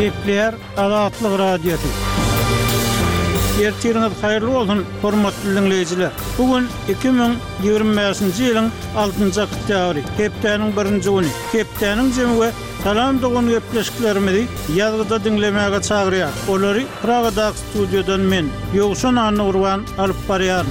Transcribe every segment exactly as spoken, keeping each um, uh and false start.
Kepler Adatlyk Radiosu. Ertiriniz hayırlı olsun, hormatly dinleyijiler. Bugün iki bin ýygrimi beşinji ýylyň altynjy oktýabry, hepdeniň birinji güni. Hepdeniň jemgy salam dogan gepleşiklerimizi ýazgyda dinlemäge çagyrýar. Olary Pragada studiodan men Ýogşan Anurwan alyp barýar.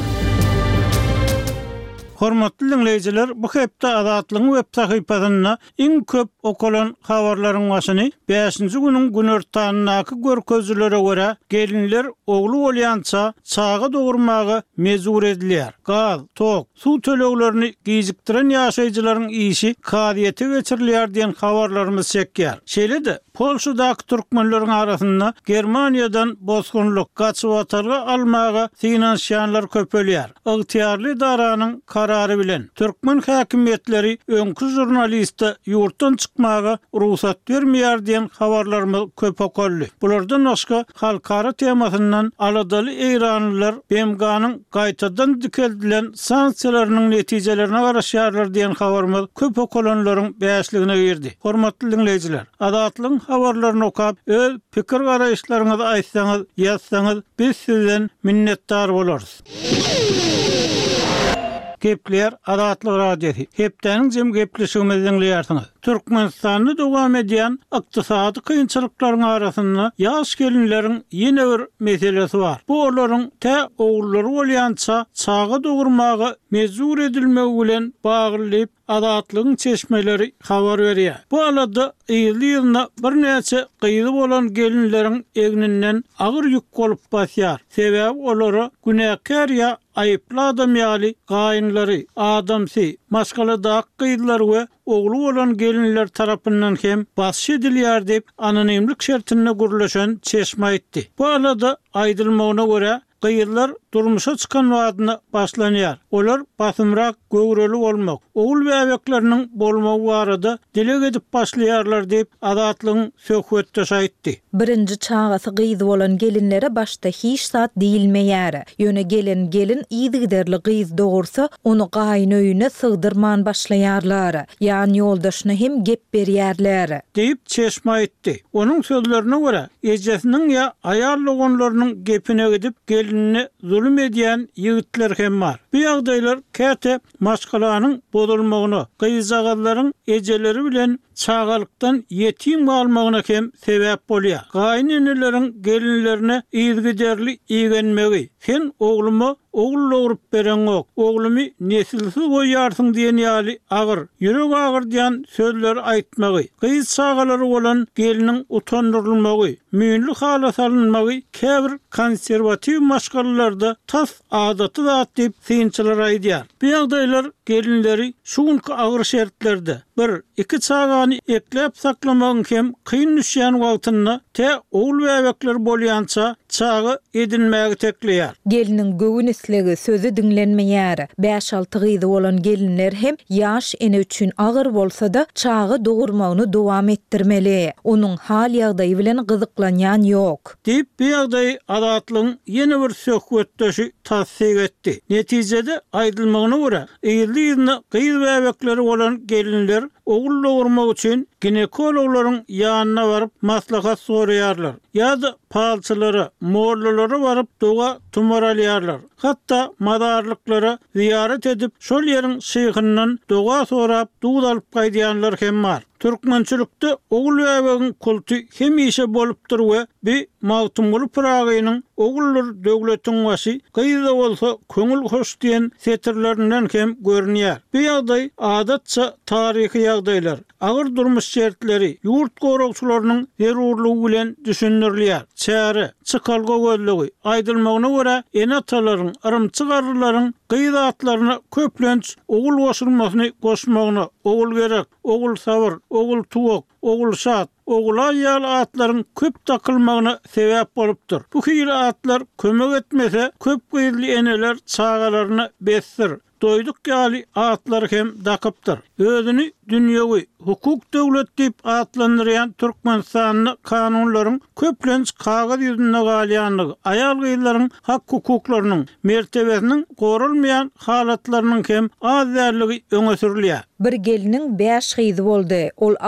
Hormatly dinleyijiler, bu hepde Adatlyň web sahypasyna iň köp okulan habarlaryň başyny beşinji günüň günortanynaky görkezlere görä gelinler ogly bolýança çagy dogurmagy mezur edilýär. Gaz, tok, suw töleglerini gijikdiren ýaşaýjylaryň işi kadiýete geçirilýär diýen habarlarymyz çekýär. Şeýle-de Polşadaky türkmenleriň arasynda Germaniýadan bozgunluk gaçyp atarga almaga finansiýanlar köpelýär. Ygtyýarly daranyň karary bilen türkmen häkimetleri öňkü jurnalistde ýurtdan çykmaga ruhsat bermeýär diýen habarlarymyz köp okully. Bulardan başga halkara temasyndan aladaly eýranlylar B M G'nyň gaýtadan dikeldilen sanksiýalarynyň netijelerine garaşýarlar diýen habarymyz köp okulanlaryň beýasligine girdi. Hormatly dinleyijiler, Adatlyň habarlaryny okap, öz pikir garaýşlaryňyzy aýtsaňyz, ýazsaňyz biz sizden minnetdar bolarys. Kepler Adatlyk Radiosu. Hepdeniň jem gepleşigimizi dinleýärsiňiz. Türkmenistanyny dowam edýän ykdysady kynçylyklaryň arasynda ýaş gelinleriň ýene bir meselesi bar. Bu olaryň tä ogullary bolýança çagy dogurmagy mezur edilmegi bilen baglyp Adatlyň çeşmeleri habar berýär. Bu alada ýyly-ýylyna bir näçe gyýdy bolan gelinleriň egninden agyr ýük bolup basýar. Sebäbi olary günäkär ýa aýyply adam ýaly gaýynlary, adamsy, maskala da gyýdylar we ogly bolan gelinler tarapyndan hem basy edilýär diýip anonimlik şertine gurulşan çeşme aýtdy. Bu alada aýdylmagyna görä gyýylar durmuşa çykan wagtyna başlanýar. Olar basymrak göwreli bolmak, ogul we ebekleriniň bolmagy barada dile edip başlaýarlar diýip Adatlyň söhbetde aýtdy. Birinji çağasy gyýdy bolan gelinlere başda hiç saat diýilmeýär. Ýöne gelin gelin ýygyderli gyýdy dogursa, onu gaýyn öýüne sygdyrman başlaýarlar. Ýani ýoldaşyna hem gep berýärler. Diýip çeşme aýtdy. Onuň sözlerine görä, ejesiniň ýa aýal ogunlarynyň gepine gidip gelinini zulüm edýän ýigitler hem bar. Bu ýagdaýlar käte maşgalanyň bozulmagyna, gyýzagallaryň ejeleri bilen çağalykdan yetim bolmagyna hem sebäp bolýar. Gaýnyneleriň gelinlerine ýygyderli ýygenmegi, sen oglumy ogul doğurup beren ok, oglumy nesilsiz goýarsyň diýen ýaly agyr, ýürek agyr diýen sözler aýtmagy, gyýz çagalary bolan geliniň utandyrylmagy, müýnli hala salynmagy käbir konserwatiw maşgalalarda tas adaty zat diýip synçylar aýdýar. Bu ýagdaýlar gelinleri şuňky agyr şertlerde bir iki çagany eklep saklamagyň hem kyn düşýän wagtyna te ogul we ebekler bolýança çagy edinmäge tekleýär. Geliniň göwün islegi sözü dinlenmeýär. beş alty gyýdy bolan gelinler hem ýaş ene üçin agyr bolsa da çagy dogurmagyny dowam etdirmeli. Onuň hal ýagdaýy bilen gyzyklanýan ýok. Diýip bu ýagdaý Adatlyň ýene bir söhbetdeşi tassyk etdi. Netijede aýdylmagyna görä, ýyly-ýylyna gyýdy we ebekleri bolan gelinler ogul dogurmak üçin ginekologlaryň ýanyna baryp maslahat soraýarlar. Ýa-da palçylary, mollulary baryp doga tumaralýarlar. Hatda madarlyklara ziyaret edip şol ýeriň şeýhyndan doga sorap dugud alyp gaýdýanlar hem bar. Türkmençilikde ogul we ebegiň kulty hemişe bolupdyr we bir mawtumly Pragaýynyň ogullar döwletiň başy gyýda bolsa köňül hoş diýen setirlerinden hem görünýär. Bu ýagdaý adatça taryhy ýagdaýlar, agyr durmuş şertleri, ýurt goragçylarynyň zerurlugy bilen düşündirilýär. Çäre, çykalga gözlegi aýdylmagyna görä enatalaryň, arymçygarlaryň gyýda atlaryna köplenç ogul goşulmasyny goşmagyna ogul gerek, ogul sabır, ogul tuwak, ogul şat, ogul aýal atlaryň köp takylmagyna sebäp bolupdyr. Bu hyýra atlar kömek etmese köp gyýly eneler çağalaryny besdir. Doýduk ýaly atlar hem dakypdyr. Özüni dünýäwi hukuk döwlet diýip atlandyrýan Türkmenistanyň kanunlaryň köplenç kagaz ýüzünde galýanlygy, aýal gyýlaryň hak hukuklarynyň mertebesiniň gorulmaýan halatlarynyň hem az därligi öňe sürilýär. Bir geliniň beş gyýdy boldy. Ol